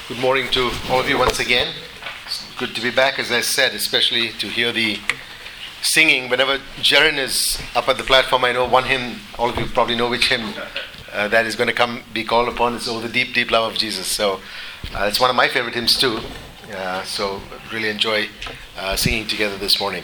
Good morning to all of you once again. It's good to be back, as I said, especially to hear the singing. Whenever Jaren is up at the platform, I know one hymn, all of you probably know which hymn that is going to be called upon. It's "Oh, the Deep, Deep Love of Jesus." So it's one of my favorite hymns too. So really enjoy singing together this morning.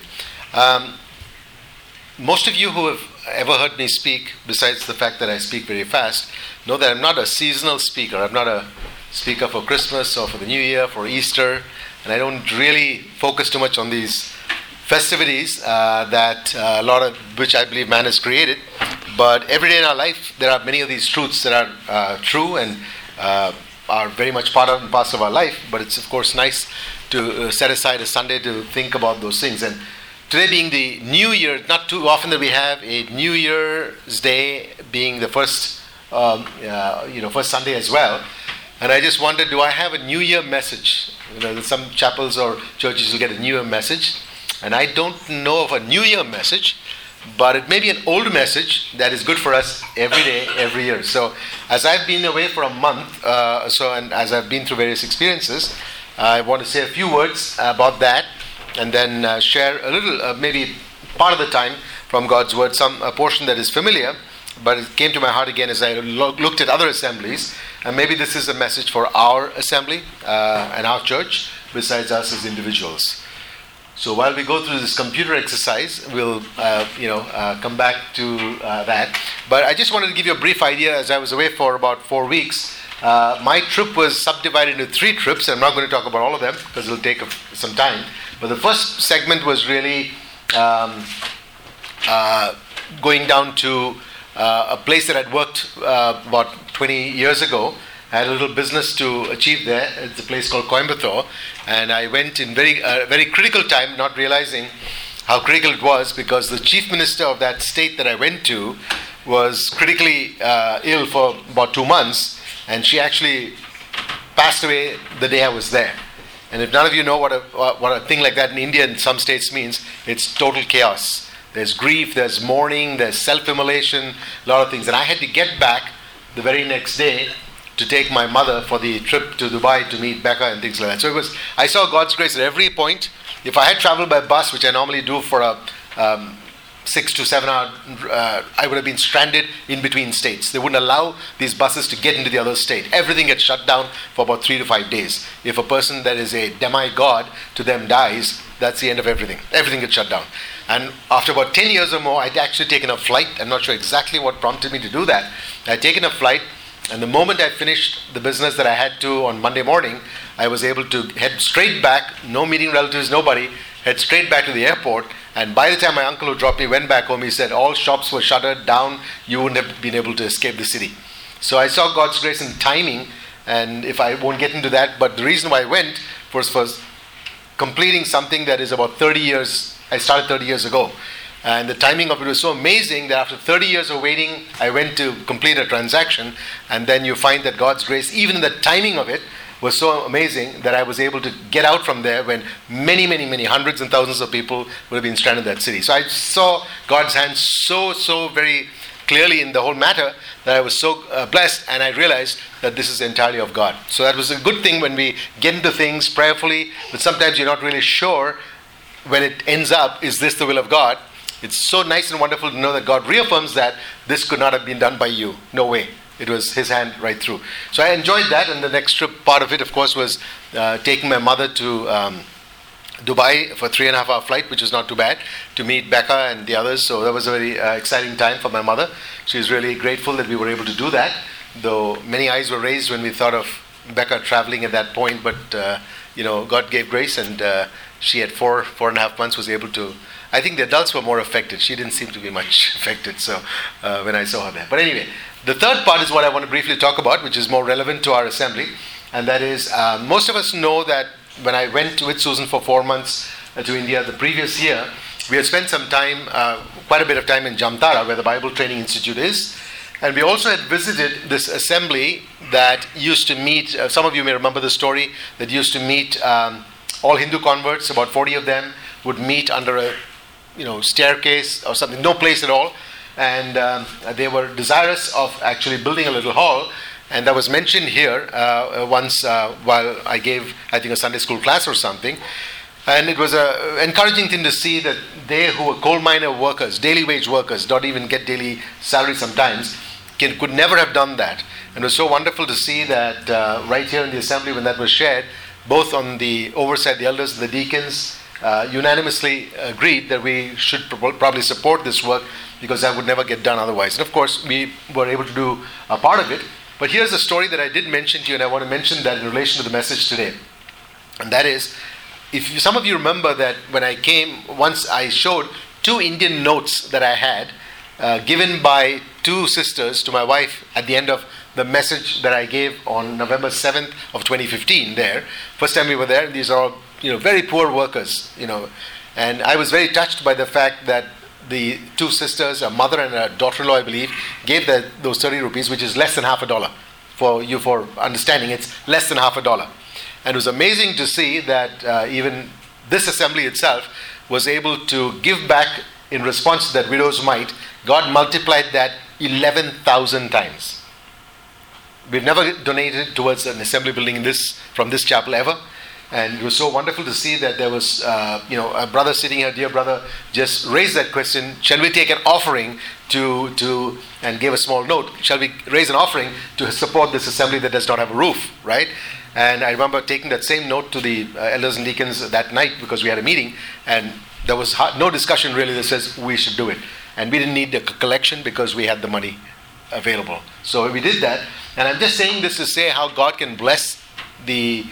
Most of you who have ever heard me speak, besides the fact that I speak very fast, know that I'm not a seasonal speaker. I'm not a speaker for Christmas or for the New Year, for Easter, and I don't really focus too much on these festivities that a lot of which I believe man has created. But every day in our life, there are many of these truths that are true and are very much part and parcel of our life. But it's of course nice to set aside a Sunday to think about those things. And today being the New Year, not too often that we have a New Year's Day being the first Sunday as well. And I just wondered, do I have a New Year message? Some chapels or churches will get a New Year message, and I don't know of a New Year message, but it may be an old message that is good for us every day, every year. So, as I've been away for a month, and as I've been through various experiences, I want to say a few words about that, and then share a little, maybe part of the time from God's Word, a portion that is familiar, but it came to my heart again as I looked at other assemblies. And maybe this is a message for our assembly and our church, besides us as individuals. So while we go through this computer exercise, we'll come back to that. But I just wanted to give you a brief idea. As I was away for about 4 weeks, my trip was subdivided into 3 trips. I'm not going to talk about all of them because it'll take some time. But the first segment was really going down to a place that I'd worked about 20 years ago. I had a little business to achieve there. It's a place called Coimbatore, and I went in very critical time, not realizing how critical it was, because the chief minister of that state that I went to was critically ill for about 2 months, and she actually passed away the day I was there. And if none of you know what a thing like that in India in some states means, it's total chaos. There's grief, there's mourning, there's self-immolation, a lot of things. And I had to get back the very next day to take my mother for the trip to Dubai to meet Becca and things like that. So I saw God's grace at every point. If I had traveled by bus, which I normally do for a 6 to 7 hour, I would have been stranded in between states. They wouldn't allow these buses to get into the other state. Everything gets shut down for about 3 to 5 days. If a person that is a demigod to them dies, that's the end of everything. Everything gets shut down. And after about 10 years or more, I'd actually taken a flight. I'm not sure exactly what prompted me to do that. I'd taken a flight, and the moment I finished the business that I had to on Monday morning, I was able to head straight back, no meeting relatives, nobody, head straight back to the airport. And by the time my uncle who dropped me went back home, he said, all shops were shuttered down, you wouldn't have been able to escape the city. So I saw God's grace in timing, and if I won't get into that, but the reason why I went was completing something that is about 30 years, I started 30 years ago. And the timing of it was so amazing that after 30 years of waiting, I went to complete a transaction. And then you find that God's grace, even in the timing of it, was so amazing that I was able to get out from there when many, many, many hundreds and thousands of people would have been stranded in that city. So I saw God's hand so very clearly in the whole matter that I was so blessed, and I realized that this is entirely of God. So that was a good thing when we get into things prayerfully, but sometimes you're not really sure when it ends up, is this the will of God? It's so nice and wonderful to know that God reaffirms that this could not have been done by you. No way. It was His hand right through. So I enjoyed that, and the next trip, part of it, of course, was taking my mother to Dubai for a 3.5 hour flight, which was not too bad, to meet Becca and the others. So that was a very exciting time for my mother. She was really grateful that we were able to do that, though many eyes were raised when we thought of Becca traveling at that point. But God gave grace, and she had 4.5 months was able to. I think the adults were more affected. She didn't seem to be much affected. So when I saw her there, but anyway, the third part is what I want to briefly talk about, which is more relevant to our assembly, and that is most of us know that when I went with Susan for 4 months to India the previous year, we had spent some time, quite a bit of time in Jamtara, where the Bible Training Institute is. And we also had visited this assembly that used to meet, some of you may remember the story, that used to meet all Hindu converts, about 40 of them, would meet under a staircase or something, no place at all. And they were desirous of actually building a little hall And that was mentioned here once while I gave, I think, a Sunday school class or something. And it was an encouraging thing to see that they who were coal miner workers, daily wage workers, don't even get daily salary sometimes, could never have done that. And it was so wonderful to see that right here in the assembly when that was shared, both on the oversight, the elders and the deacons unanimously agreed that we should probably support this work because that would never get done otherwise. And of course, we were able to do a part of it. But here's a story that I did mention to you, and I want to mention that in relation to the message today. And that is, some of you remember that when I came, once I showed 2 Indian notes that I had given by 2 sisters to my wife at the end of the message that I gave on November 7th of 2015 there. First time we were there, these are all, very poor workers, and I was very touched by the fact that the 2 sisters, a mother and a daughter-in-law, I believe, gave those 30 rupees, which is less than half a dollar. For you, for understanding, it's less than half a dollar. And it was amazing to see that even this assembly itself was able to give back in response to that widow's mite. God multiplied that 11,000 times. We've never donated towards an assembly building from this chapel ever. And it was so wonderful to see that there was, a brother sitting here, dear brother, just raised that question, shall we take an offering and gave a small note, shall we raise an offering to support this assembly that does not have a roof, right? And I remember taking that same note to the elders and deacons that night because we had a meeting, and there was no discussion really that says we should do it. And we didn't need the collection because we had the money available. So we did that. And I'm just saying this to say how God can bless the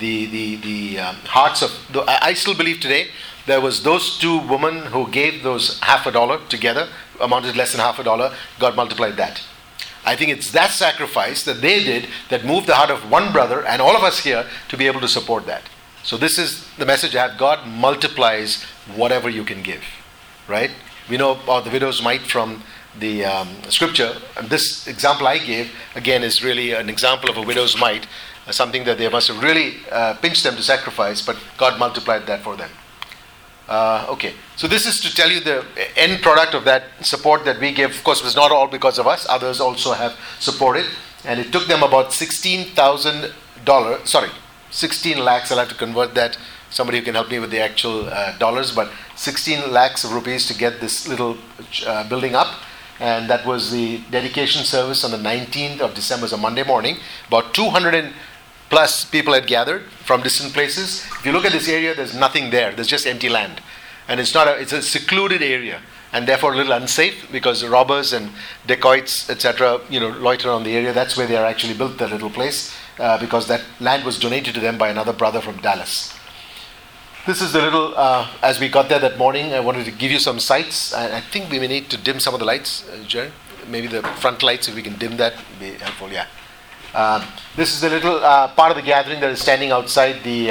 hearts of... I still believe today there was those 2 women who gave those half a dollar together, amounted less than half a dollar. God multiplied that. I think it's that sacrifice that they did that moved the heart of one brother and all of us here to be able to support that. So this is the message I have. God multiplies whatever you can give, right? We know about the widow's mite from the scripture. And this example I gave, again, is really an example of a widow's mite, something that they must have really pinched them to sacrifice, but God multiplied that for them. Okay, so this is to tell you the end product of that support that we gave. Of course, it was not all because of us. Others also have supported. And it took them about $16 lakhs. I'll have to convert that. Somebody who can help me with the actual dollars. But 16 lakhs of rupees to get this little building up. And that was the dedication service on the 19th of December, so Monday morning. About 200 plus people had gathered from distant places. If you look at this area, there's nothing there. There's just empty land. And it's a secluded area, and therefore a little unsafe because robbers and dacoits, etc., loiter on the area. That's where they are actually built that little place because that land was donated to them by another brother from Dallas. This is the little, as we got there that morning, I wanted to give you some sights. I think we may need to dim some of the lights, Jared. Maybe the front lights, if we can dim that, would be helpful, yeah. This is the little part of the gathering that is standing outside the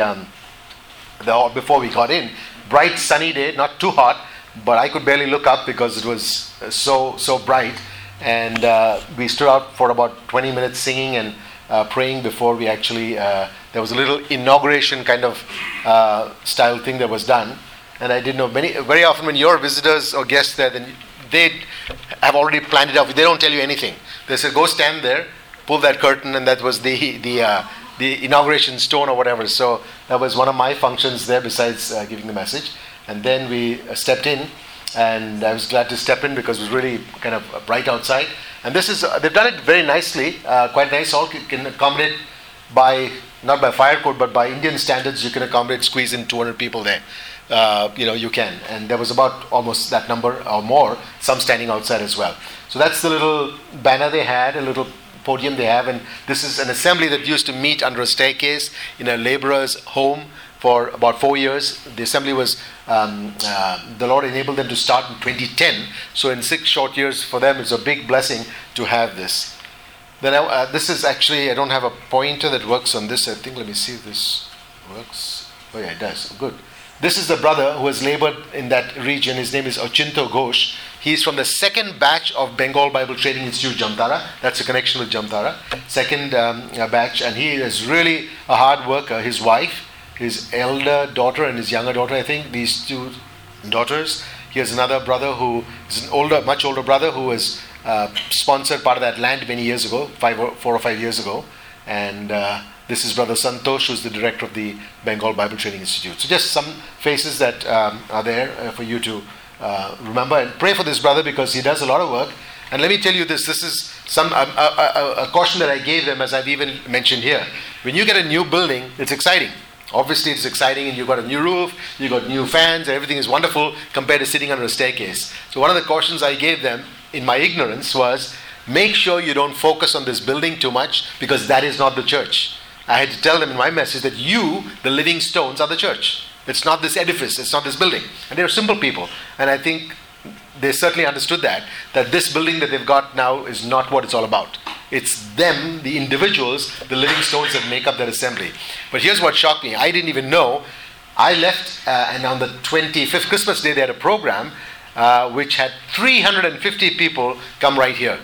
hall before we got in. Bright sunny day, not too hot, but I could barely look up because it was so bright. And we stood out for about 20 minutes singing and praying before we actually, there was a little inauguration kind of style thing that was done. And I didn't know, very often when you're visitors or guests there, then they have already planned it out. They don't tell you anything. They say, go stand there, pull that curtain, and that was the inauguration stone or whatever. So that was one of my functions there besides giving the message. And then we stepped in, and I was glad to step in because it was really kind of bright outside. And this is, they've done it very nicely, quite nice. All can accommodate not by fire code, but by Indian standards, you can squeeze in 200 people there. You can. And there was about almost that number or more, some standing outside as well. So that's the little banner they had, a little podium they have. And this is an assembly that used to meet under a staircase in a laborer's home for about 4 years. The assembly was, the Lord enabled them to start in 2010. So in 6 short years for them, it's a big blessing to have this. Then this is actually, I don't have a pointer that works on this. I think, let me see if this works. Oh yeah, it does. Good. This is the brother who has labored in that region. His name is Achinto Ghosh. He's from the second batch of Bengal Bible Training Institute, Jamtara. That's a connection with Jamtara. Second batch. And he is really a hard worker. His wife, his elder daughter and his younger daughter, I think, these 2 daughters. He has another brother who is an much older brother who has sponsored part of that land many years ago, 4 or 5 years ago. And this is Brother Santosh, who's the director of the Bengal Bible Training Institute. So just some faces that are there for you to remember, and pray for this brother because he does a lot of work. And let me tell you this is a caution that I gave them, as I've even mentioned here. When you get a new building, it's exciting. Obviously it's exciting, and you've got a new roof, you've got new fans, everything is wonderful compared to sitting under a staircase. So one of the cautions I gave them in my ignorance was, make sure you don't focus on this building too much, because that is not the church. I had to tell them in my message that you, the living stones, are the church. It's not this edifice, it's not this building. And they're simple people. And I think they certainly understood that this building that they've got now is not what it's all about. It's them, the individuals, the living stones that make up that assembly. But here's what shocked me. I didn't even know. I left, and on the 25th Christmas Day, they had a program which had 350 people come right here.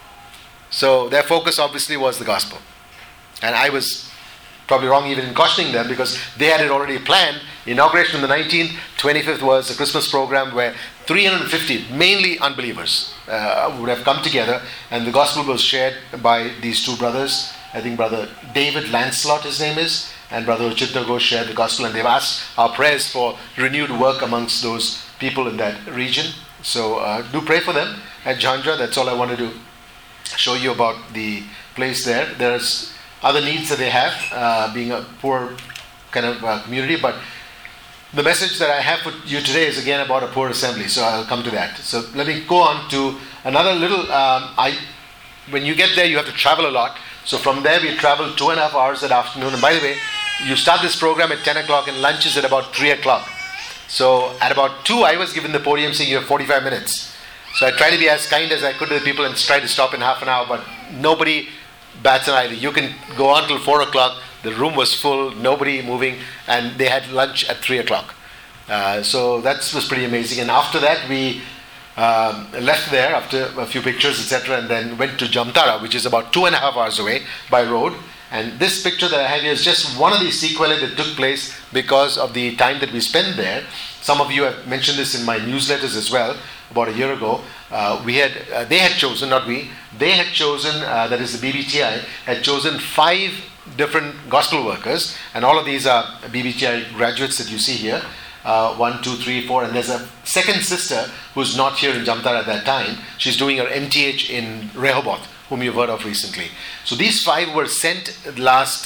So their focus obviously was the gospel. And I was probably wrong even in cautioning them, because they had it already planned. Inauguration on the 19th, 25th was a Christmas program where 350, mainly unbelievers, would have come together, and the gospel was shared by these two brothers. I think Brother David Lancelot, his name is, and Brother Uchitra Ghosh shared the gospel, and they've asked our prayers for renewed work amongst those people in that region. So do pray for them at Jhandra. That's all I wanted to show you about the place there. There's other needs that they have, being a poor kind of community, but the message that I have for you today is again about a poor assembly, so I'll come to that. So let me go on to another little, when you get there you have to travel a lot, so from there we travel 2.5 hours that afternoon, and by the way, you start this program at 10 o'clock and lunch is at about 3 o'clock. So at about 2 I was given the podium saying you have 45 minutes. So I tried to be as kind as I could to the people and try to stop in half an hour, but nobody bats an eyelid. You can go on till 4 o'clock. The room was full, nobody moving, and they had lunch at 3 o'clock. So that was pretty amazing. And after that, we left there after a few pictures, etc., and then went to Jamtara, which is about 2.5 hours away by road. And this picture that I have here is just one of the sequelae that took place because of the time that we spent there. Some of you have mentioned this in my newsletters as well. About a year ago, they had chosen, not we, they had chosen, that is the BBTI, had chosen 5 different gospel workers, and all of these are BBTI graduates that you see here. 1, 2, 3, 4, and there's a second sister who's not here in Jamtara at that time. She's doing her MTH in Rehoboth, whom you've heard of recently. So these 5 were sent last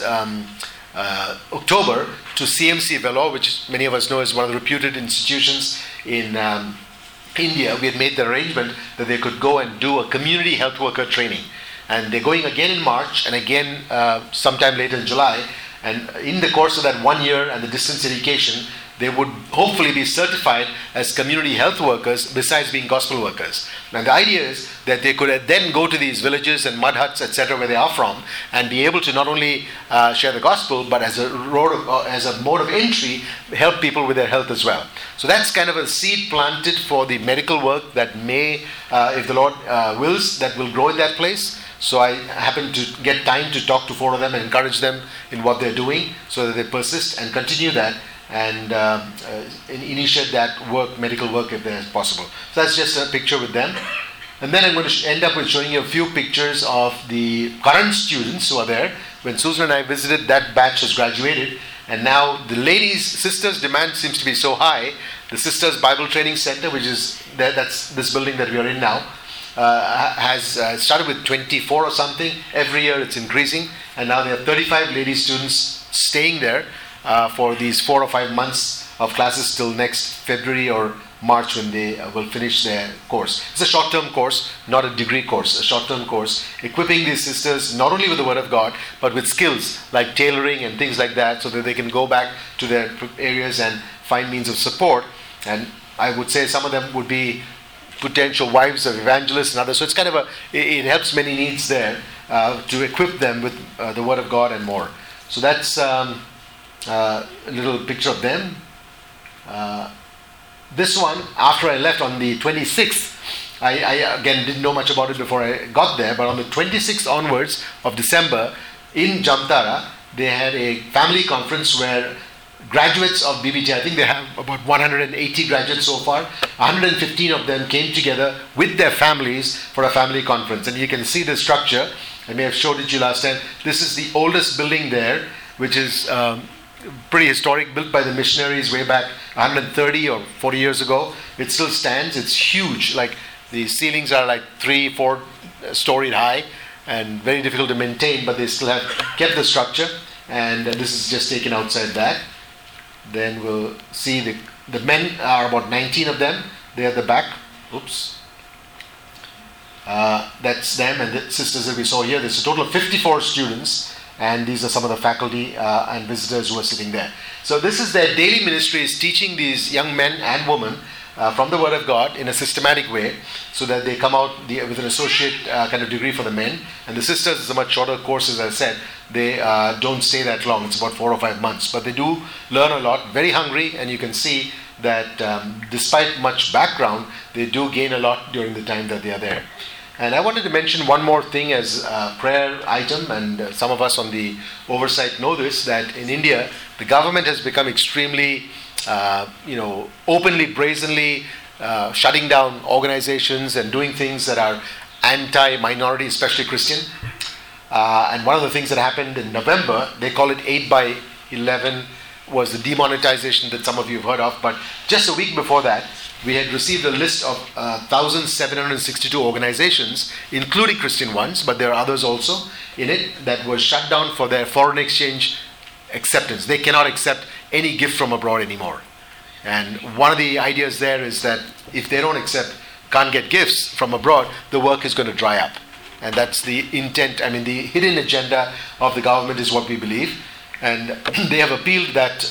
October to CMC Vellore, which many of us know is one of the reputed institutions in India. We had made the arrangement that they could go and do a community health worker training. And they're going again in March and again sometime later in July. And in the course of that 1 year and the distance education, they would hopefully be certified as community health workers besides being gospel workers. And the idea is that they could then go to these villages and mud huts, etc., where they are from, and be able to not only share the gospel, but as a mode of entry, help people with their health as well. So that's kind of a seed planted for the medical work that may, if the Lord wills, that will grow in that place. So I happened to get time to talk to 4 of them and encourage them in what they're doing so that they persist and continue that and initiate that work, medical work, if there's possible. So that's just a picture with them. And then I'm going to end up with showing you a few pictures of the current students who are there. When Susan and I visited, that batch has graduated, and now the ladies, sisters' demand seems to be so high. The Sisters Bible Training Center, which is there, that's this building that we are in now, has started with 24 or something. Every year it's increasing, and now there are 35 lady students staying there for these 4 or 5 months of classes till next February or March, when they will finish their course. It's a short-term course, not a degree course, a short-term course, equipping these sisters not only with the Word of God, but with skills like tailoring and things like that, so that they can go back to their areas and find means of support. And I would say some of them would be potential wives of evangelists and others. So it's kind of it helps many needs there to equip them with the Word of God and more. So that's a little picture of them. This one, after I left on the 26th, I again didn't know much about it before I got there, but on the 26th onwards of December in Jamtara, they had a family conference where graduates of BBT. I think they have about 180 graduates so far. 115 of them came together with their families for a family conference. And you can see the structure. I may have showed it to you last time. This is the oldest building there, which is pretty historic, built by the missionaries way back 130 or 40 years ago. It still stands. It's huge. Like the ceilings are like 3-4 storied high and very difficult to maintain, but they still have kept the structure. And this is just taken outside that. Then we'll see the men are about 19 of them. They're at the back. Oops. That's them, and the sisters that we saw here. There's a total of 54 students, and these are some of the faculty and visitors who are sitting there. So this is their daily ministry, is teaching these young men and women from the Word of God in a systematic way, so that they come out with an associate kind of degree for the men. And the sisters is a much shorter course, as I said. They don't stay that long. It's about 4 or 5 months. But they do learn a lot, very hungry, and you can see that despite much background, they do gain a lot during the time that they are there. And I wanted to mention one more thing as a prayer item, and some of us on the oversight know this, that in India, the government has become extremely, openly, brazenly shutting down organizations and doing things that are anti-minority, especially Christian. And one of the things that happened in November, they call it 8/11, was the demonetization that some of you have heard of. But just a week before that, we had received a list of 1,762 organizations, including Christian ones, but there are others also in it, that was shut down for their foreign exchange acceptance. They cannot accept any gift from abroad anymore. And one of the ideas there is that if they can't get gifts from abroad, the work is going to dry up. And that's the intent, the hidden agenda of the government is what we believe. And they have appealed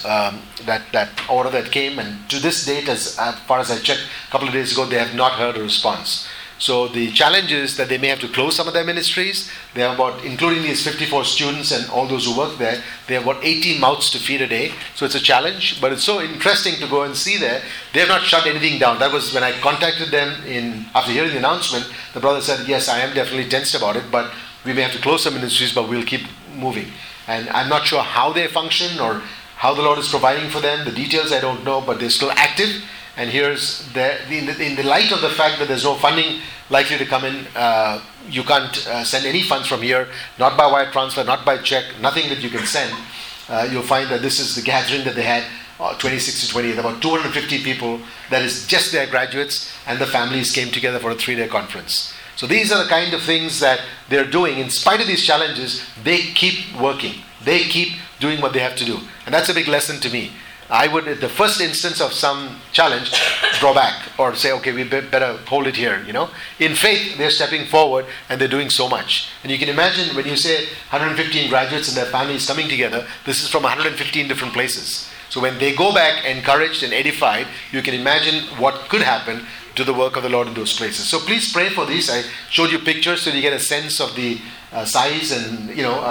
that order that came, and to this date, as far as I checked a couple of days ago, they have not heard a response. So the challenge is that they may have to close some of their ministries. They have about, including these 54 students and all those who work there, they have about 18 mouths to feed a day. So it's a challenge, but it's so interesting to go and see there. They have not shut anything down. That was when I contacted them after hearing the announcement. The brother said, yes, I am definitely tensed about it, but we may have to close some ministries, but we'll keep moving. And I'm not sure how they function or how the Lord is providing for them. The details I don't know, but they're still active. And here's in the light of the fact that there's no funding likely to come in, you can't send any funds from here, not by wire transfer, not by check, nothing that you can send. You'll find that this is the gathering that they had, 26 to 28, about 250 people. That is just their graduates, and the families came together for a 3-day conference. So these are the kind of things that they're doing. In spite of these challenges, they keep working. They keep doing what they have to do. And that's a big lesson to me. I would, at the first instance of some challenge, draw back or say, okay, we better hold it here, In faith, they're stepping forward and they're doing so much. And you can imagine when you say 115 graduates and their families coming together, this is from 115 different places. So when they go back encouraged and edified, you can imagine what could happen to the work of the Lord in those places. So please pray for these. I showed you pictures so you get a sense of the size and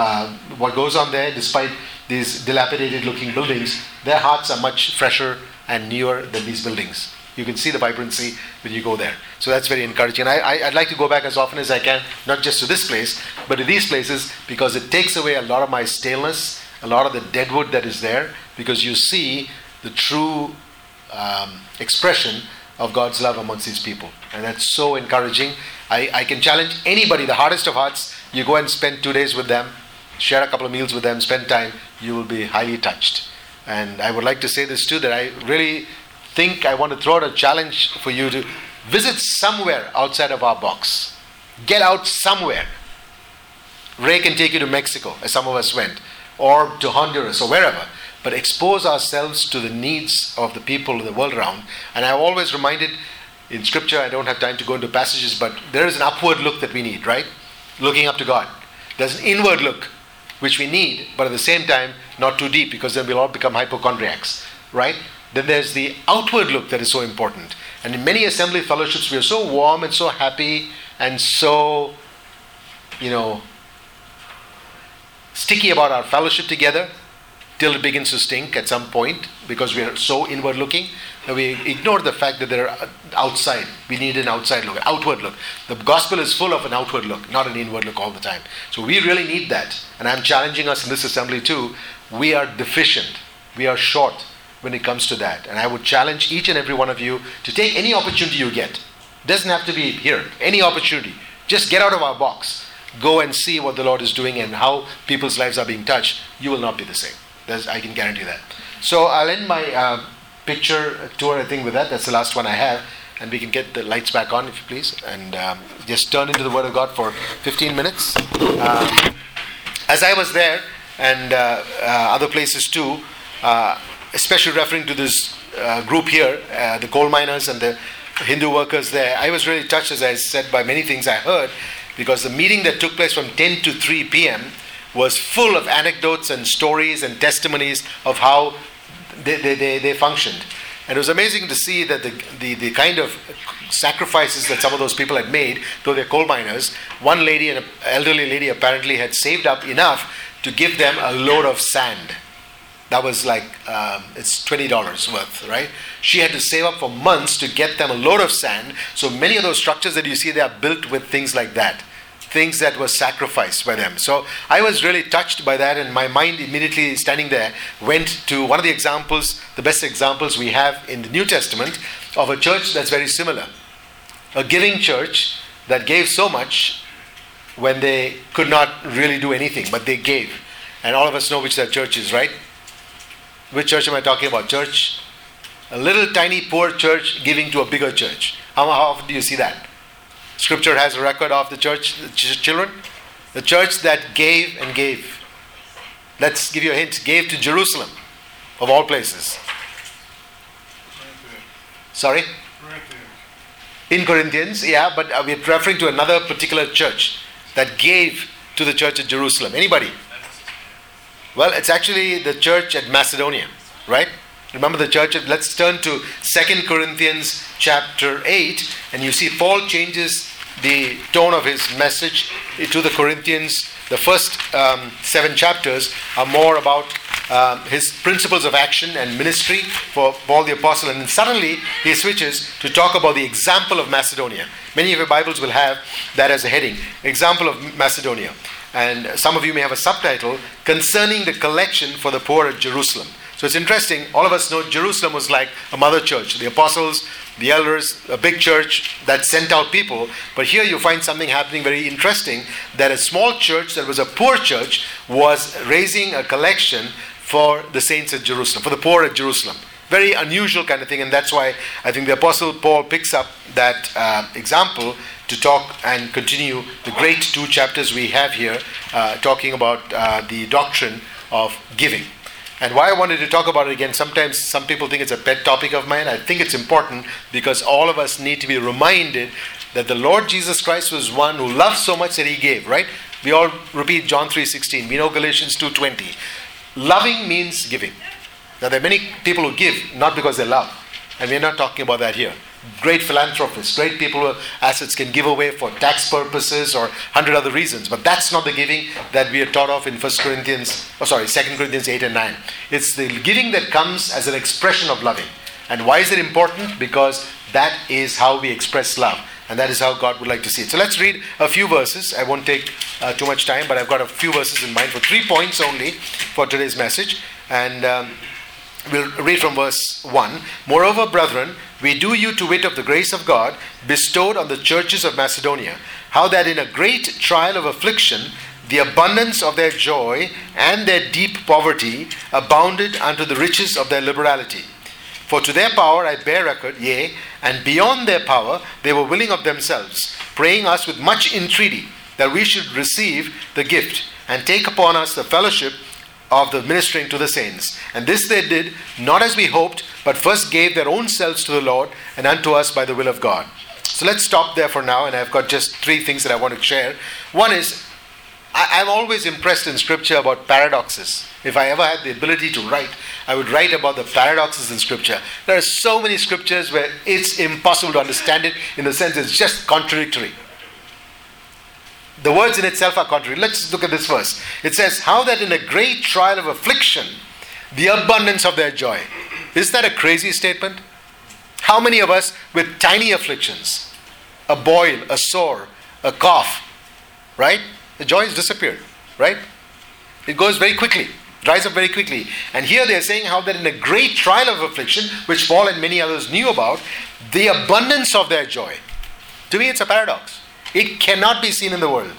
what goes on there. Despite these dilapidated looking buildings, their hearts are much fresher and newer than these buildings. You can see the vibrancy when you go there. So that's very encouraging. And I'd like to go back as often as I can, not just to this place, but to these places, because it takes away a lot of my staleness, a lot of the deadwood that is there, because you see the true expression of God's love amongst these people. And that's so encouraging. I can challenge anybody, the hardest of hearts, you go and spend 2 days with them, share a couple of meals with them, spend time, you will be highly touched. And I would like to say this too, that I really think I want to throw out a challenge for you to visit somewhere outside of our box. Get out somewhere. Ray can take you to Mexico, as some of us went, or to Honduras or wherever. But expose ourselves to the needs of the people in the world around. And I'm always reminded in Scripture, I don't have time to go into passages, but there is an upward look that we need, right? Looking up to God. There's an inward look, which we need, but at the same time, not too deep, because then we'll all become hypochondriacs, right? Then there's the outward look that is so important. And in many assembly fellowships, we are so warm and so happy and so, sticky about our fellowship together, till it begins to stink at some point, because we are so inward looking that we ignore the fact that there are outside. We need an outside look, an outward look. The gospel is full of an outward look, not an inward look all the time. So we really need that. And I'm challenging us in this assembly too. We are deficient we are short when it comes to that. And I would challenge each and every one of you to take any opportunity you get. Doesn't have to be here. Any opportunity. Just get out of our box. Go and see what the Lord is doing and how people's lives are being touched. You will not be the same. I can guarantee that. So I'll end my picture tour, I think, with that. That's the last one I have. And we can get the lights back on, if you please. And just turn into the Word of God for 15 minutes. As I was there, and other places too, especially referring to this group here, the coal miners and the Hindu workers there, I was really touched, as I said, by many things I heard, because the meeting that took place from 10 to 3 p.m. was full of anecdotes and stories and testimonies of how they functioned. And it was amazing to see that the kind of sacrifices that some of those people had made, though they're coal miners. One lady, an elderly lady, apparently had saved up enough to give them a load of sand. That was like, it's $20 worth, right? She had to save up for months to get them a load of sand. So many of those structures that you see, they are built with things like that. Things that were sacrificed by them. So I was really touched by that, and my mind immediately, standing there, went to one of the examples, the best examples we have in the New Testament, of a church that's very similar. A giving church that gave so much when they could not really do anything, but they gave. And all of us know which that church is, right? Which church am I talking about? Church, a little tiny poor church giving to a bigger church. How often do you see that? Scripture has a record of the church, the children. The church that gave and gave. Let's give you a hint. Gave to Jerusalem, of all places. Sorry? In Corinthians, yeah, but we're referring to another particular church that gave to the church at Jerusalem. Anybody? Well, it's actually the church at Macedonia, right? Remember the church? Let's turn to 2 Corinthians chapter 8, and you see Paul changes the tone of his message to the Corinthians. The first 7 chapters are more about his principles of action and ministry for Paul the Apostle, and then suddenly he switches to talk about the example of Macedonia. Many of your Bibles will have that as a heading, example of Macedonia. And some of you may have a subtitle, concerning the collection for the poor at Jerusalem. So it's interesting, all of us know Jerusalem was like a mother church. The apostles, the elders, a big church that sent out people. But here you find something happening very interesting, that a small church that was a poor church was raising a collection for the saints at Jerusalem, for the poor at Jerusalem. Very unusual kind of thing, and that's why I think the Apostle Paul picks up that example to talk and continue the great 2 chapters we have here, talking about the doctrine of giving. And why I wanted to talk about it again, sometimes some people think it's a pet topic of mine. I think it's important because all of us need to be reminded that the Lord Jesus Christ was one who loved so much that he gave, right? We all repeat John 3:16. We know Galatians 2:20. Loving means giving. Now there are many people who give not because they love. And we're not talking about that here. Great philanthropists, great people who have assets can give away for tax purposes or 100 other reasons. But that's not the giving that we are taught of in 2 Corinthians 8 and 9. It's the giving that comes as an expression of loving. And why is it important? Because that is how we express love. And that is how God would like to see it. So let's read a few verses. I won't take too much time, but I've got a few verses in mind for 3 points only for today's message. And we'll read from verse 1. Moreover, brethren, we do you to wit of the grace of God bestowed on the churches of Macedonia, how that in a great trial of affliction, the abundance of their joy and their deep poverty abounded unto the riches of their liberality. For to their power I bear record, yea, and beyond their power they were willing of themselves, praying us with much entreaty that we should receive the gift and take upon us the fellowship of the ministering to the saints. And this they did, not as we hoped, but first gave their own selves to the Lord and unto us by the will of God. So let's stop there for now, and I've got just 3 things that I want to share. One is, I'm always impressed in Scripture about paradoxes. If I ever had the ability to write, I would write about the paradoxes in Scripture. There are so many Scriptures where it's impossible to understand it, in the sense it's just contradictory. The words in itself are contrary. Let's look at this verse. It says, how that in a great trial of affliction, the abundance of their joy. Is that a crazy statement? How many of us with tiny afflictions, a boil, a sore, a cough, right? The joy has disappeared, right? It goes very quickly. Dries up very quickly. And here they are saying how that in a great trial of affliction, which Paul and many others knew about, the abundance of their joy. To me, it's a paradox. It cannot be seen in the world.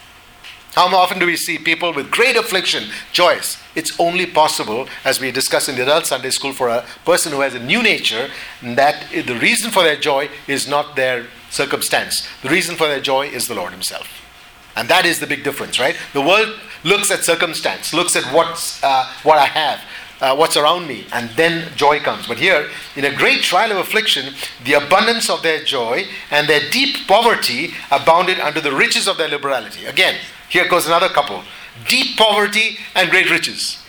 How often do we see people with great affliction, joyous? It's only possible, as we discussed in the adult Sunday school, for a person who has a new nature, that the reason for their joy is not their circumstance. The reason for their joy is the Lord Himself. And that is the big difference, right? The world looks at circumstance, looks at what I have, what's around me, and then joy comes. But here, in a great trial of affliction, the abundance of their joy and their deep poverty abounded unto the riches of their liberality. Again, here goes another couple. Deep poverty and great riches.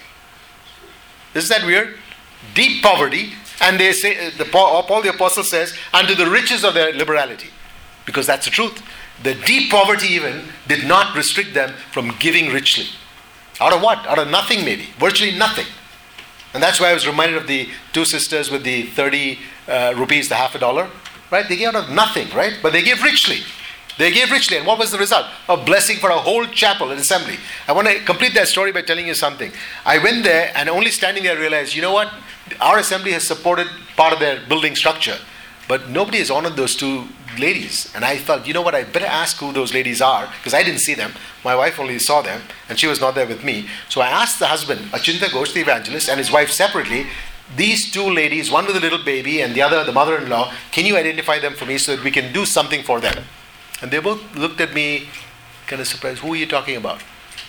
Isn't that weird? Deep poverty, and they say, Paul the Apostle says, unto the riches of their liberality. Because that's the truth. The deep poverty even did not restrict them from giving richly. Out of what? Out of nothing maybe. Virtually nothing. And that's why I was reminded of the two sisters with the 30 rupees, the half a dollar. Right? They gave out of nothing, right? But they gave richly. They gave richly. And what was the result? A blessing for a whole chapel and assembly. I want to complete that story by telling you something. I went there and only standing there I realized, you know what? Our assembly has supported part of their building structure. But nobody has honored those two ladies. And I felt, you know what, I better ask who those ladies are, because I didn't see them. My wife only saw them, and she was not there with me. So I asked the husband, Achinta Ghosh, the evangelist, and his wife separately, these two ladies, one with a little baby and the other, the mother-in-law, can you identify them for me so that we can do something for them? And they both looked at me kind of surprised. Who are you talking about?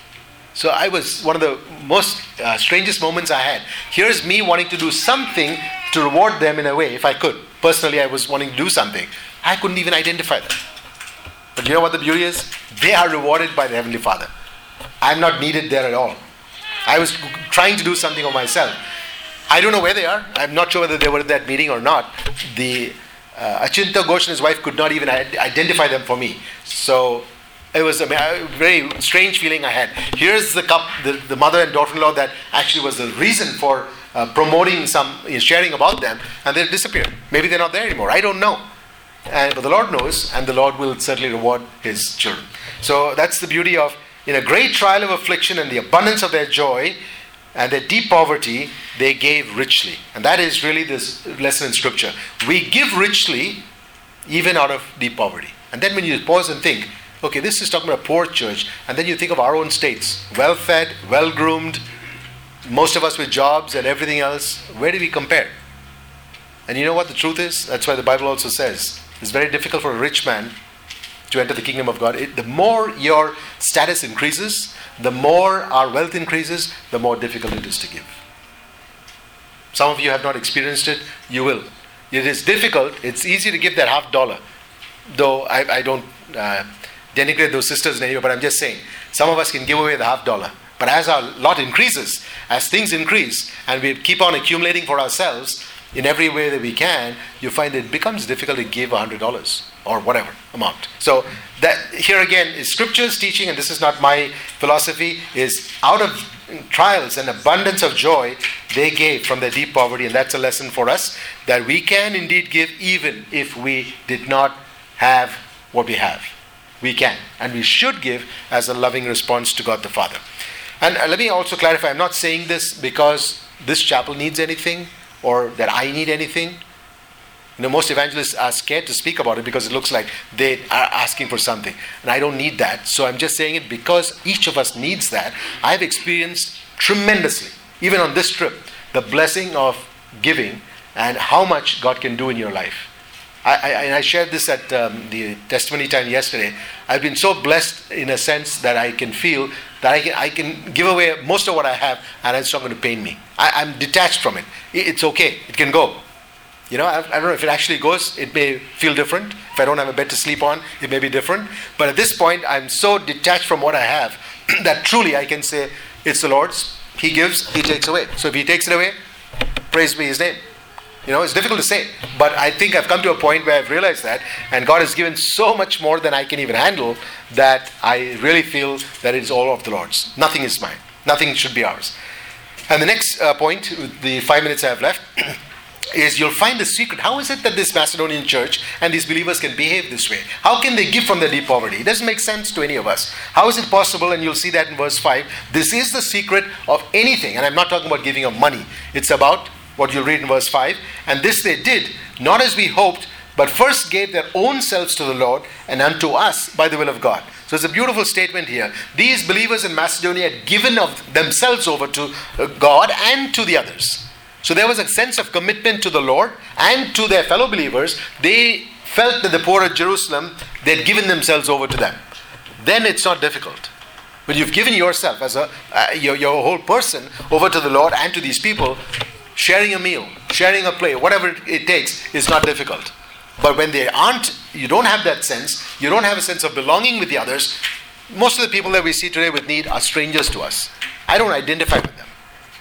So I was one of the most strangest moments I had. Here's me wanting to do something to reward them in a way, if I could. Personally, I was wanting to do something. I couldn't even identify them. But you know what the beauty is? They are rewarded by the Heavenly Father. I'm not needed there at all. I was trying to do something of myself. I don't know where they are. I'm not sure whether they were at that meeting or not. The Achinta Ghosh and his wife could not even identify them for me. So it was a very strange feeling I had. Here's the mother and daughter-in-law that actually was the reason for promoting sharing about them, and they disappeared. Maybe they're not there anymore. I don't know. But the Lord knows, and the Lord will certainly reward His children. So that's the beauty of, in a great trial of affliction and the abundance of their joy and their deep poverty, they gave richly. And that is really this lesson in Scripture. We give richly even out of deep poverty. And then when you pause and think, okay, this is talking about a poor church, and then you think of our own states, well-fed, well-groomed, most of us with jobs and everything else, where do we compare? And you know what the truth is? That's why the Bible also says it's very difficult for a rich man to enter the kingdom of God. The more your status increases, the more our wealth increases, the more difficult it is to give. Some of you have not experienced it. You will. It is difficult. It's easy to give that $50. Though I don't denigrate those sisters in any way, but I'm just saying, some of us can give away the $50. But as our lot increases, as things increase, and we keep on accumulating for ourselves in every way that we can, you find it becomes difficult to give $100 or whatever amount. So that here again is Scripture's teaching, and this is not my philosophy, is out of trials and abundance of joy, they gave from their deep poverty, and that's a lesson for us, that we can indeed give even if we did not have what we have. We can, and we should give as a loving response to God the Father. And let me also clarify, I'm not saying this because this chapel needs anything or that I need anything. You know, most evangelists are scared to speak about it because it looks like they are asking for something. And I don't need that. So I'm just saying it because each of us needs that. I've experienced tremendously, even on this trip, the blessing of giving and how much God can do in your life. I shared this at the testimony time yesterday. I've been so blessed in a sense that I can feel that I can give away most of what I have, and it's not going to pain me. I'm detached from it. It's okay. It can go. You know, I don't know if it actually goes. It may feel different. If I don't have a bed to sleep on, it may be different. But at this point, I'm so detached from what I have that truly I can say, it's the Lord's. He gives, He takes away. So if He takes it away, praise be His name. You know, it's difficult to say, but I think I've come to a point where I've realized that, and God has given so much more than I can even handle, that I really feel that it is all of the Lord's. Nothing is mine. Nothing should be ours. And the next point, the 5 minutes I have left, is you'll find the secret. How is it that this Macedonian church and these believers can behave this way? How can they give from their deep poverty? It doesn't make sense to any of us. How is it possible? And you'll see that in verse 5. This is the secret of anything. And I'm not talking about giving of money. It's about what you'll read in verse 5. And this they did, not as we hoped, but first gave their own selves to the Lord and unto us by the will of God. So it's a beautiful statement here. These believers in Macedonia had given of themselves over to God and to the others. So there was a sense of commitment to the Lord and to their fellow believers. They felt that the poor at Jerusalem, they had given themselves over to them. Then it's not difficult. When you've given yourself as your whole person over to the Lord and to these people, sharing a meal, sharing a plate, whatever it takes is not difficult. But when they aren't, you don't have that sense, you don't have a sense of belonging with the others. Most of the people that we see today with need are strangers to us. I don't identify with them.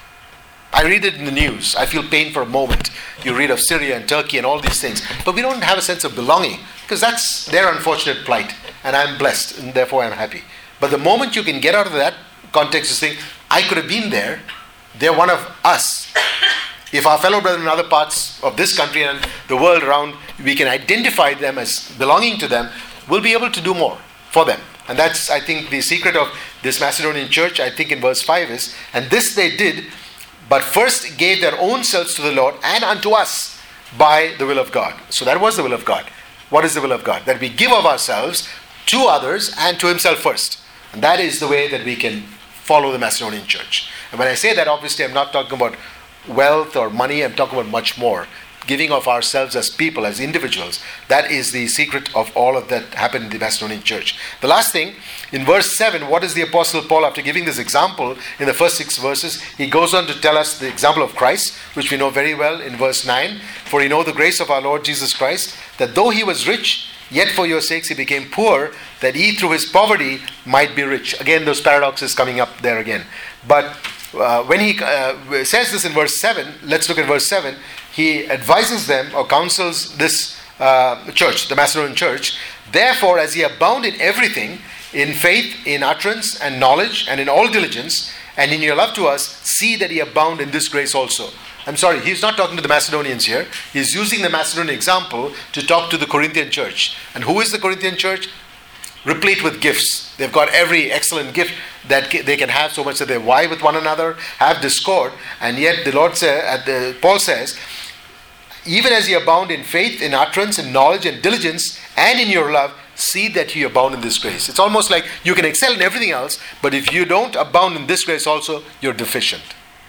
I read it in the news. I feel pain for a moment. You read of Syria and Turkey and all these things. But we don't have a sense of belonging because that's their unfortunate plight. And I'm blessed and therefore I'm happy. But the moment you can get out of that context, you think, I could have been there. They're one of us. If our fellow brethren in other parts of this country and the world around, we can identify them as belonging to them, we'll be able to do more for them. And that's, I think, the secret of this Macedonian church, I think in verse 5 is, and this they did, but first gave their own selves to the Lord and unto us by the will of God. So that was the will of God. What is the will of God? That we give of ourselves to others and to himself first. And that is the way that we can follow the Macedonian church. And when I say that, obviously I'm not talking about wealth or money, I'm talking about much more. Giving of ourselves as people, as individuals. That is the secret of all of that happened in the Macedonian church. The last thing, in verse 7, what is the Apostle Paul, after giving this example in the first 6 verses, he goes on to tell us the example of Christ, which we know very well in verse 9. For you know the grace of our Lord Jesus Christ, that though he was rich, yet for your sakes he became poor, that he through his poverty might be rich. Again, those paradoxes coming up there again. But when he says this in verse 7, let's look at verse 7. He advises them or counsels this church, the Macedonian church. Therefore, as ye abound in everything, in faith, in utterance and knowledge, and in all diligence, and in your love to us, see that ye abound in this grace also. I'm sorry, he's not talking to the Macedonians here. He's using the Macedonian example to talk to the Corinthian church. And who is the Corinthian church? Replete with gifts. They've got every excellent gift that they can have, so much that they vie with one another, have discord, and yet the Lord says, Paul says, even as ye abound in faith, in utterance, in knowledge, and diligence, and in your love, see that ye abound in this grace. It's almost like you can excel in everything else, but if you don't abound in this grace also, you're deficient.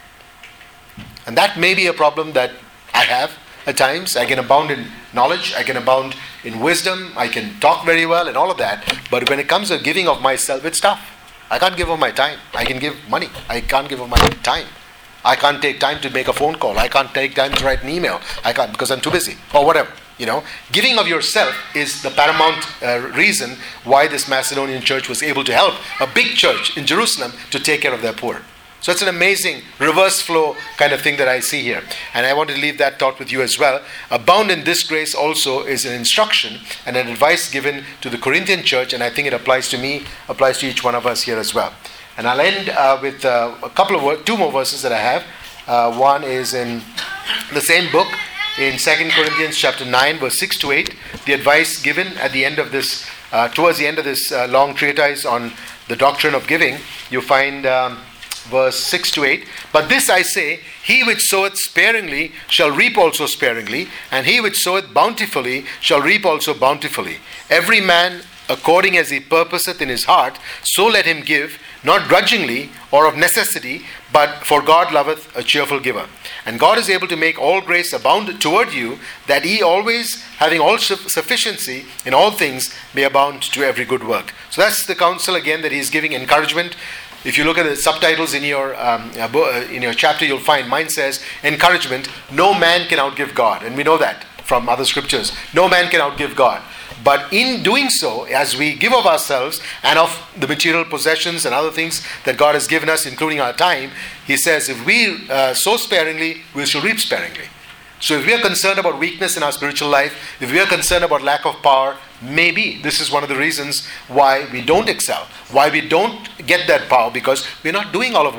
And that may be a problem that I have at times. I can abound in knowledge, I can abound in wisdom, I can talk very well and all of that, but when it comes to giving of myself, it's tough. I can't give of my time. I can give money. I can't give of my time. I can't take time to make a phone call. I can't take time to write an email. I can't because I'm too busy or whatever. Giving of yourself is the paramount reason why this Macedonian church was able to help a big church in Jerusalem to take care of their poor. So it's an amazing reverse flow kind of thing that I see here. And I want to leave that thought with you as well. Abound in this grace also is an instruction and an advice given to the Corinthian church, and I think it applies to me, applies to each one of us here as well. And I'll end with two more verses that I have. One is in the same book, in 2 Corinthians chapter 9, verse 6 to 8. The advice given at the end of this, towards the end of this long treatise on the doctrine of giving, you find verse 6 to 8. But this I say, he which soweth sparingly shall reap also sparingly, and he which soweth bountifully shall reap also bountifully. Every man according as he purposeth in his heart, so let him give, not grudgingly or of necessity, but for God loveth a cheerful giver. And God is able to make all grace abound toward you, that ye always, having all sufficiency in all things, may abound to every good work. So that's the counsel again that he is giving, encouragement. If you look at the subtitles in your chapter, you'll find mine says, encouragement, no man can outgive God. And we know that from other scriptures. No man can outgive God. But in doing so, as we give of ourselves and of the material possessions and other things that God has given us, including our time, he says, if we sow sparingly, we shall reap sparingly. So if we are concerned about weakness in our spiritual life, if we are concerned about lack of power, maybe this is one of the reasons why we don't excel, why we don't get that power, because we're not doing all of what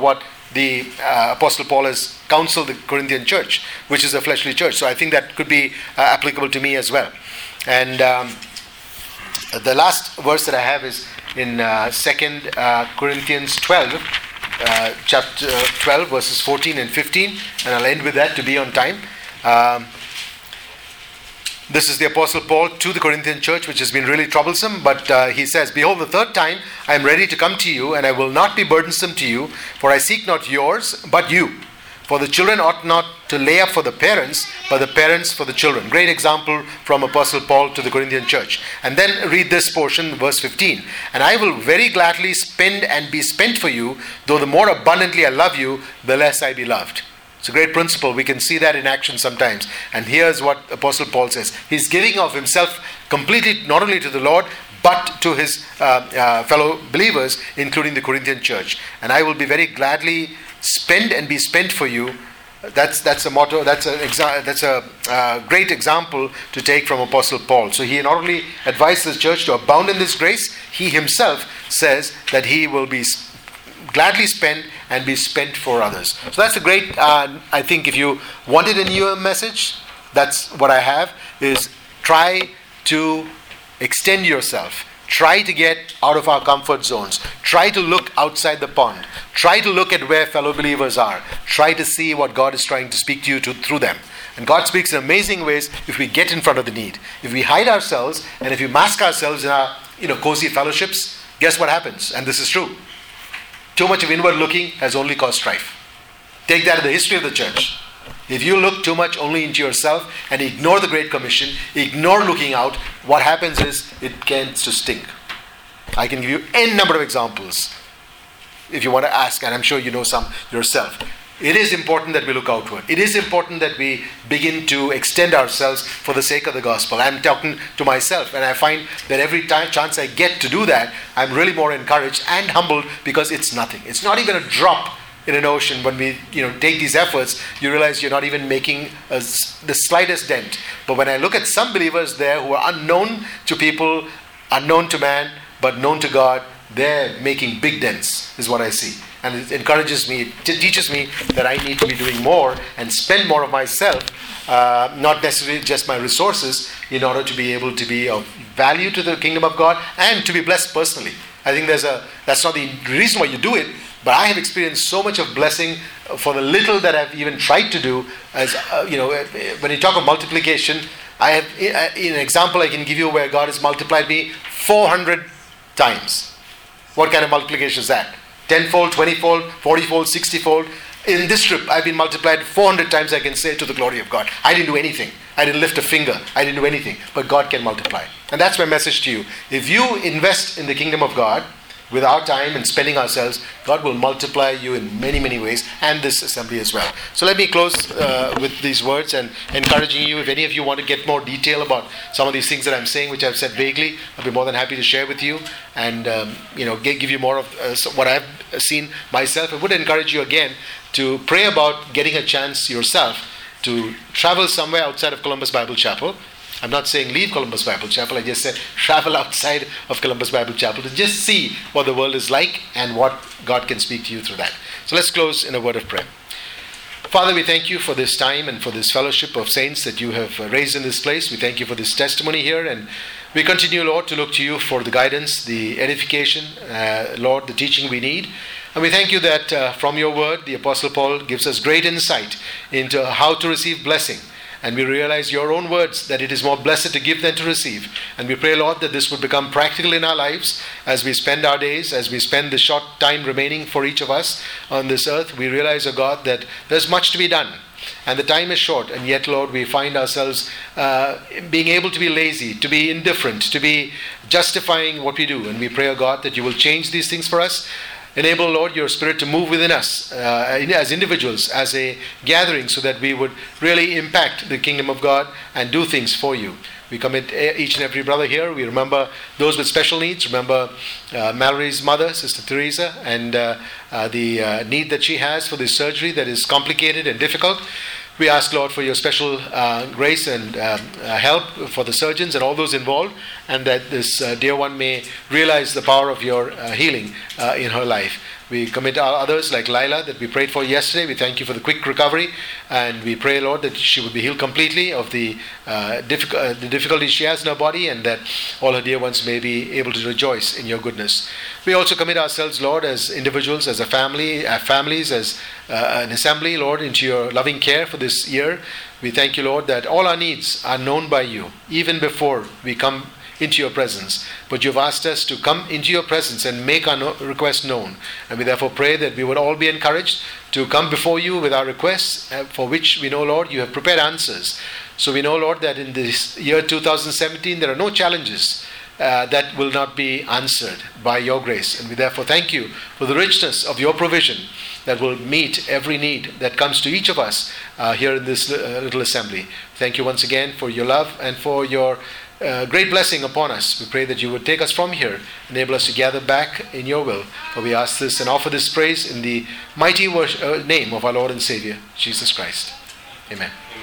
the Apostle Paul has counseled the Corinthian church, which is a fleshly church. So I think that could be applicable to me as well. And the last verse that I have is in 2 Corinthians 12, chapter 12, verses 14 and 15, and I'll end with that to be on time. This is the Apostle Paul to the Corinthian church, which has been really troublesome, but he says, "Behold, the third time I am ready to come to you, and I will not be burdensome to you, for I seek not yours, but you. For the children ought not to lay up for the parents, but the parents for the children." Great example from Apostle Paul to the Corinthian church. And then read this portion, verse 15. "And I will very gladly spend and be spent for you, though the more abundantly I love you, the less I be loved." It's a great principle. We can see that in action sometimes. And here's what Apostle Paul says. He's giving of himself completely, not only to the Lord, but to his fellow believers, including the Corinthian church. "And I will be very gladly spend and be spent for you." That's a motto. That's a great example to take from Apostle Paul. So he not only advised the church to abound in this grace, he himself says that he will be gladly spend and be spent for others. So that's a great, I think if you wanted a newer message, that's what I have, is try to extend yourself. Try to get out of our comfort zones. Try to look outside the pond. Try to look at where fellow believers are. Try to see what God is trying to speak to you through them. And God speaks in amazing ways if we get in front of the need. If we hide ourselves and if we mask ourselves in our cozy fellowships, guess what happens? And this is true. Too much of inward looking has only caused strife. Take that in the history of the church. If you look too much only into yourself and ignore the Great Commission, ignore looking out, what happens is it tends to stink. I can give you n number of examples if you want to ask, and I'm sure you know some yourself. It is important that we look outward. It is important that we begin to extend ourselves for the sake of the gospel. I'm talking to myself, and I find that every chance I get to do that, I'm really more encouraged and humbled, because it's nothing. It's not even a drop in an ocean. When we take these efforts, you realize you're not even making the slightest dent. But when I look at some believers there who are unknown to people, unknown to man, but known to God, they're making big dents, is what I see. And it encourages me, it teaches me that I need to be doing more and spend more of myself, not necessarily just my resources, in order to be able to be of value to the kingdom of God and to be blessed personally. I think that's not the reason why you do it, but I have experienced so much of blessing for the little that I've even tried to do. As when you talk of multiplication, I have an example I can give you where God has multiplied me 400 times. What kind of multiplication is that? 10-fold, 20-fold, 40-fold, 60-fold. In this trip, I've been multiplied 400 times, I can say, to the glory of God. I didn't do anything. I didn't lift a finger. I didn't do anything. But God can multiply. And that's my message to you. If you invest in the kingdom of God with our time and spending ourselves, God will multiply you in many, many ways, and this assembly as well. So let me close with these words and encouraging you, if any of you want to get more detail about some of these things that I'm saying, which I've said vaguely, I'll be more than happy to share with you and give you more of what I've seen myself. I would encourage you again to pray about getting a chance yourself to travel somewhere outside of Columbus Bible Chapel. I'm not saying leave Columbus Bible Chapel. I just said travel outside of Columbus Bible Chapel to just see what the world is like and what God can speak to you through that. So let's close in a word of prayer. Father, we thank you for this time and for this fellowship of saints that you have raised in this place. We thank you for this testimony here, and we continue, Lord, to look to you for the guidance, the edification, Lord, the teaching we need. And we thank you that from your word, the Apostle Paul gives us great insight into how to receive blessing. And we realize your own words, that it is more blessed to give than to receive. And we pray, Lord, that this would become practical in our lives as we spend our days, as we spend the short time remaining for each of us on this earth. We realize, O God, that there's much to be done. And the time is short. And yet, Lord, we find ourselves being able to be lazy, to be indifferent, to be justifying what we do. And we pray, O God, that you will change these things for us. Enable, Lord, your Spirit to move within us as individuals, as a gathering, so that we would really impact the kingdom of God and do things for you. We commit each and every brother here. We remember those with special needs. Remember Mallory's mother, Sister Teresa, and the need that she has for this surgery that is complicated and difficult. We ask, Lord, for your special grace and help for the surgeons and all those involved, and that this dear one may realize the power of your healing in her life. We commit our others like Lila that we prayed for yesterday. We thank you for the quick recovery, and we pray, Lord, that she would be healed completely of the difficulties she has in her body, and that all her dear ones may be able to rejoice in your goodness. We also commit ourselves, Lord, as individuals, as a family, our families, as an assembly, Lord, into your loving care for this year. We thank you, Lord, that all our needs are known by you, even before we come into your presence. But you've asked us to come into your presence and make our request known. And we therefore pray that we would all be encouraged to come before you with our requests, for which we know, Lord, you have prepared answers. So we know, Lord, that in this year 2017, there are no challenges that will not be answered by your grace. And we therefore thank you for the richness of your provision that will meet every need that comes to each of us here in this little assembly. Thank you once again for your love and for your great blessing upon us. We pray that you would take us from here, enable us to gather back in your will. For we ask this and offer this praise in the mighty name of our Lord and Savior, Jesus Christ. Amen.